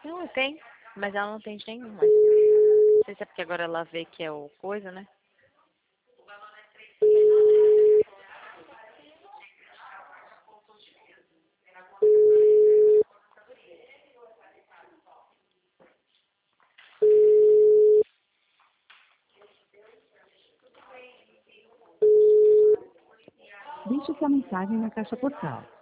Não, tem. Mas ela não tem de nenhum. Mas não sei se é porque agora ela vê que é o coisa, né? Deixe sua mensagem na caixa postal.